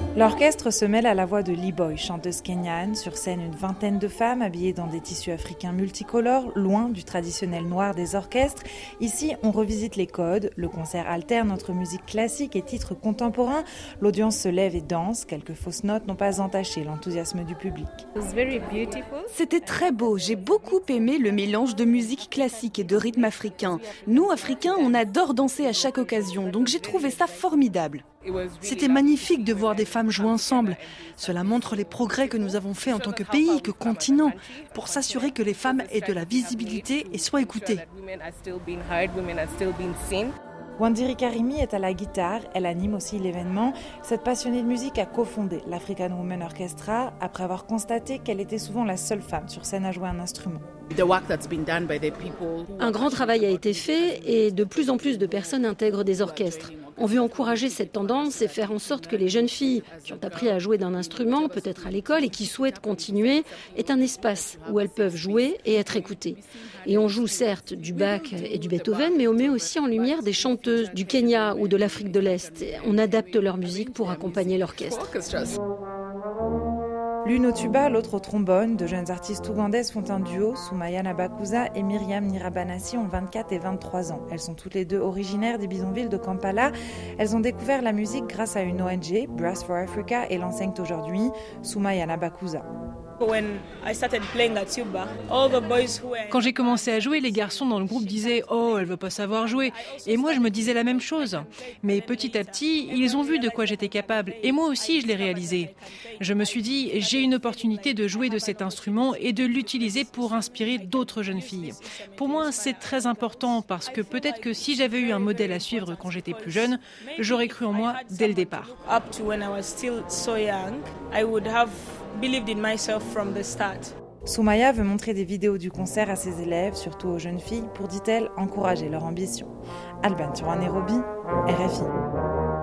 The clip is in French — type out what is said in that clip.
L'orchestre se mêle à la voix de Lee Boy, chanteuse kenyane. Sur scène, une vingtaine de femmes habillées dans des tissus africains multicolores, loin du traditionnel noir des orchestres. Ici, on revisite les codes. Le concert alterne entre musique classique et titres contemporains. L'audience se lève et danse. Quelques fausses notes n'ont pas entaché l'enthousiasme du public. C'était très beau. J'ai beaucoup aimé le mélange de musique classique et de rythme africain. Nous, Africains, on adore danser à chaque occasion, donc j'ai trouvé ça formidable. C'était magnifique de voir des femmes jouer ensemble. Cela montre les progrès que nous avons faits en tant que pays, que continent, pour s'assurer que les femmes aient de la visibilité et soient écoutées. Wandiri Karimi est à la guitare, elle anime aussi l'événement. Cette passionnée de musique a cofondé l'African Women Orchestra après avoir constaté qu'elle était souvent la seule femme sur scène à jouer un instrument. Un grand travail a été fait et de plus en plus de personnes intègrent des orchestres. On veut encourager cette tendance et faire en sorte que les jeunes filles qui ont appris à jouer d'un instrument, peut-être à l'école, et qui souhaitent continuer, aient un espace où elles peuvent jouer et être écoutées. Et on joue certes du Bach et du Beethoven, mais on met aussi en lumière des chanteuses du Kenya ou de l'Afrique de l'Est. On adapte leur musique pour accompagner l'orchestre. L'une au tuba, l'autre au trombone, deux jeunes artistes ougandaises font un duo. Soumaya Nabakuza et Myriam Nirabanassi ont 24 et 23 ans. Elles sont toutes les deux originaires des bidonvilles de Kampala. Elles ont découvert la musique grâce à une ONG, Brass for Africa, et l'enseignent aujourd'hui. Soumaya Nabakuza. Quand j'ai commencé à jouer, les garçons dans le groupe disaient « Oh, elle veut pas savoir jouer ». Et moi, je me disais la même chose. Mais petit à petit, ils ont vu de quoi j'étais capable. Et moi aussi, je l'ai réalisé. Je me suis dit, j'ai une opportunité de jouer de cet instrument et de l'utiliser pour inspirer d'autres jeunes filles. Pour moi, c'est très important parce que peut-être que si j'avais eu un modèle à suivre quand j'étais plus jeune, j'aurais cru en moi dès le départ. Soumaya veut montrer des vidéos du concert à ses élèves, surtout aux jeunes filles, pour, dit-elle, encourager leur ambition. Alban Turan-Nairobi, RFI.